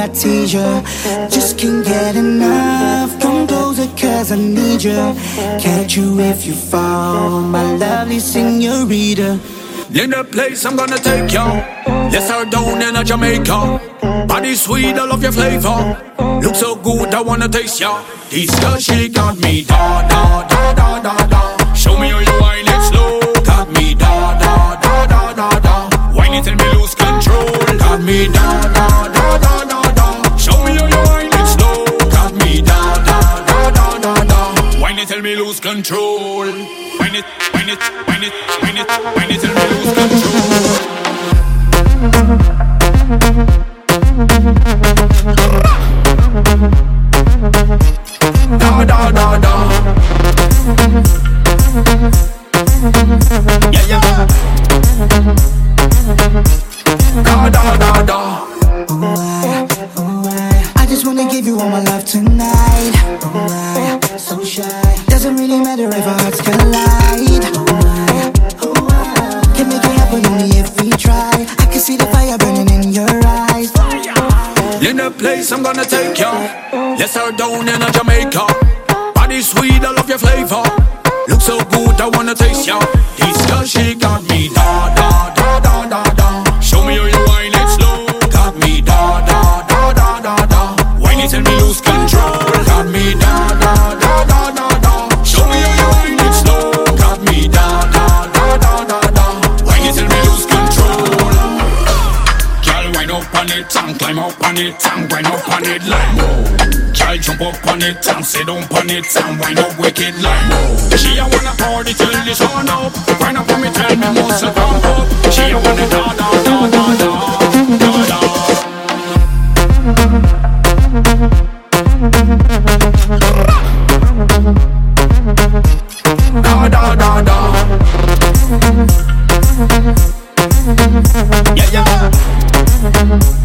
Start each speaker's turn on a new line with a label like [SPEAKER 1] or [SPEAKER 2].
[SPEAKER 1] tease you. Just can't get enough. Come closer cause I need you. Catch you if you fall, my lovely senorita.
[SPEAKER 2] In the place I'm gonna take you. Yes, her down in a Jamaica. Body sweet, I love your flavor. Look so good, I wanna taste ya. This girl, she got me da da da da da da. Show me how you wine it slow. Got me da da da da da da. Wine it till me lose control. Got me da da da da da da. Show me how you wine it slow. Got me da da da da da da. Wine it till me lose control. Wine it, wine it, wine it, wine it, wine it till me lose control. Da da da da. Yeah yeah. Da da da da.
[SPEAKER 1] I just wanna give you all my love tonight. So shy. Doesn't really matter if our hearts collide. Can make it happen only if we try. I can see the fire burning in your eyes.
[SPEAKER 2] In the place I'm gonna take you. Yes, her down in a Jamaica. Body sweet, I love your flavor. Look so good, I wanna taste ya. This girl, she got me da da da da da da. Show me how you wine it slow. Got me da da da da da da. Wine it till me lose control. Got me da da da da da da. Show me how you wine it slow. Got me da da da da da da. Wine it till me lose control. Girl, wind up on it and climb up on it and wind up on it like whoa. Girl, jump up on it and sit down on it and wind up wicked like whoa. She a wanna party till the sun up. Wind up on me, tell me muscle pump up. She a wanna da da da da da da da. Da da da da. Yeah yeah.